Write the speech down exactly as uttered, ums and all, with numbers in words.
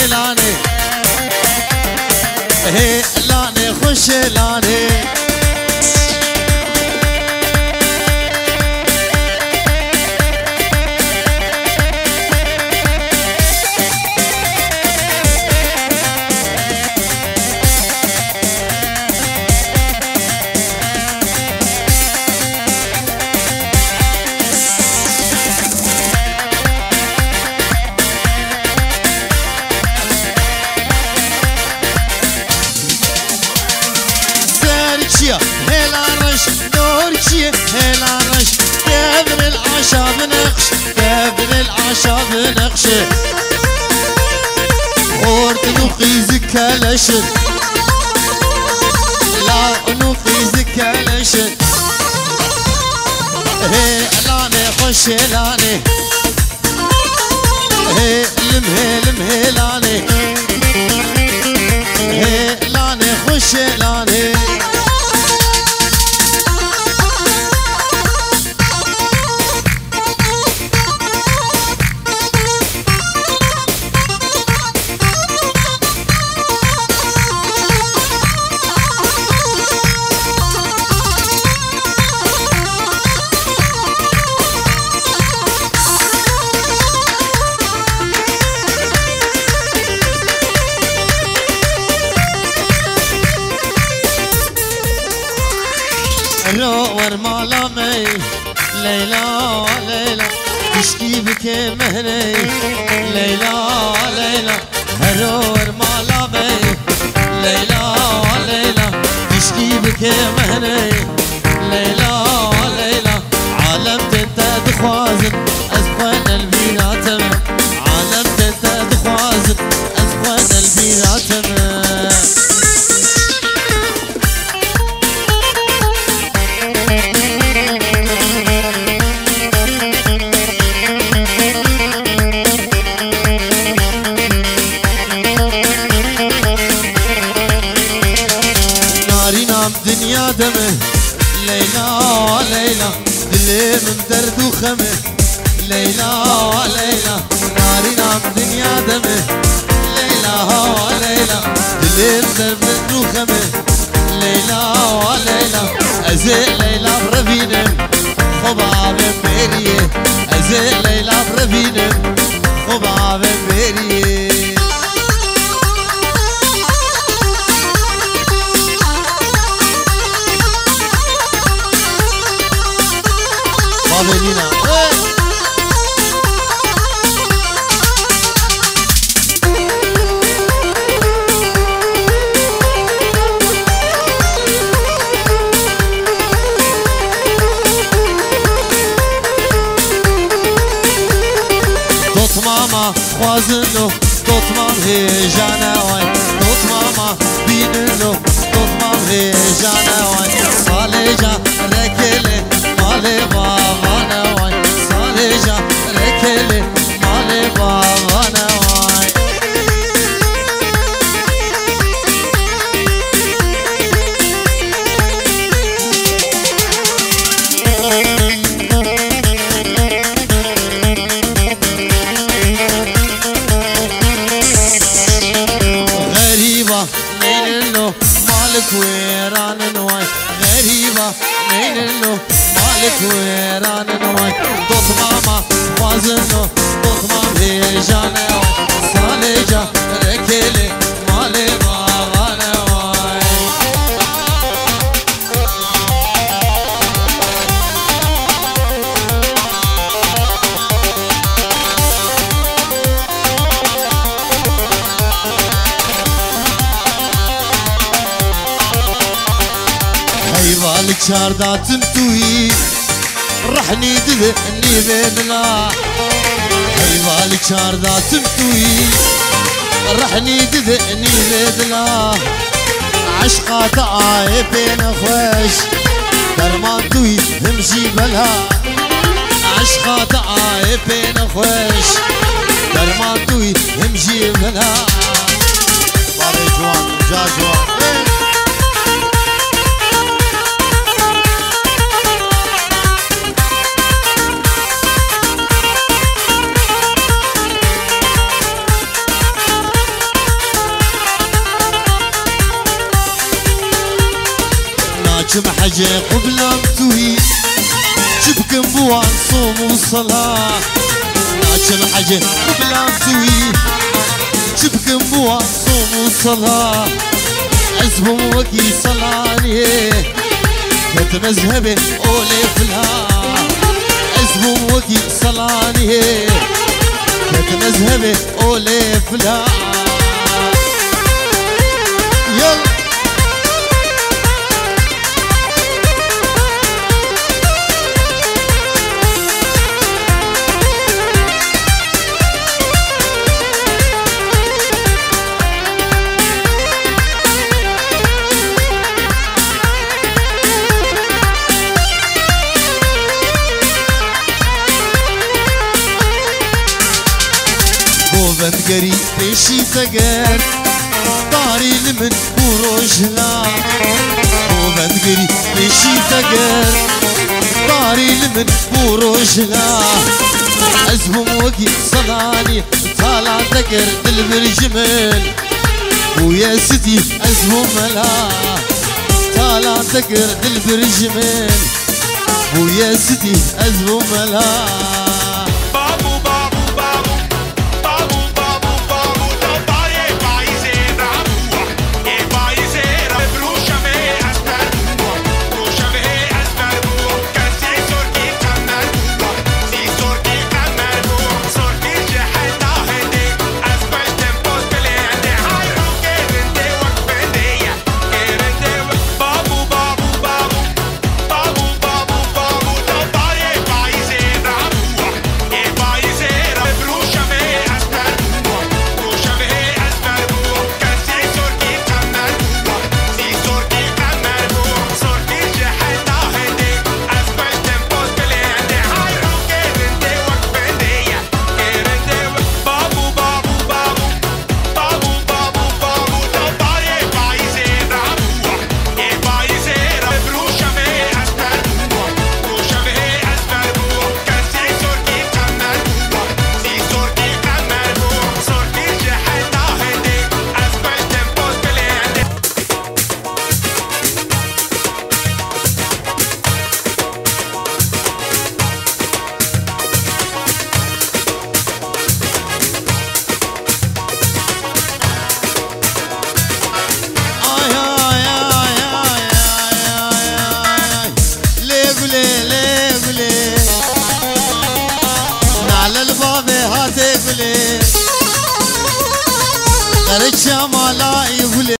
لاني هي لاني خوش لاني هلا رش نورشي هلا رش كبر العشاب نقش كبر العشاب نقش ورد نقيز كلشن لا نقيز كلشن هي لاني خوش لاني هي لمهي لمهي لاني هي لاني خوش لاني روور مالامي ليلى ليلى تشكي بك مهني ليلى ليلى روور مالامي ليلى ليلى تشكي بك مهني ليلى ليلى عالم انت دخوازن ازخوان البيراتم عالم انت دخوازن ازخوان البيراتم دنيا دمه ليلى ليلى دلي من درد وخمه ليلى ليلى ناري نام دنيا دمه ليلى ليلى دلي من درد وخمه ليلى ليلى ازي ليلى برفينم خباب بيريه ازي ليلى برفينم خباب بيريه Avelina Dot mama خوازنو Dot mam hejana vay Dot mama binino Dot mam hejana vay Saleja rekele male bavana vay Saleja rekele male bavana vay غريبة نينلو مالك ويران نواي غريبة نينلو مالك ويران نواي دوت ماما وازنو دوت مام هيجانا صالجة ركلي مالي بابانا واي هيبالك شاردات انتوي رحني دذني بين لا هيبالك شاردات انتوي رحني دذني بين لا عشقات عاي بين خوش درمان توي همشي بلها عشقات عاي بين خوش درمان توي همشي بلها بابي جوان جا جوان ناكم حاجة قبل متوي شبكم بوان صوم وصلاة ناكم حاجة قبل متوي شبكم بوان صوم وصلاة عزبهم وكي صلاني كت مذهبي أولي فلا عزبهم وكي صلاني كت مذهبي أولي فلا يلا بندقري بيشي تقر طاري لمن بروجلا بندقري بيشي تقر طاري لمن بروجلا عزهم وقي صلاني طالع تقر دلبرجمل ويا ستي عزهم ملا طالع تقر دلبرجمل ويا ستي عزهم ملا رجع ما لا يقول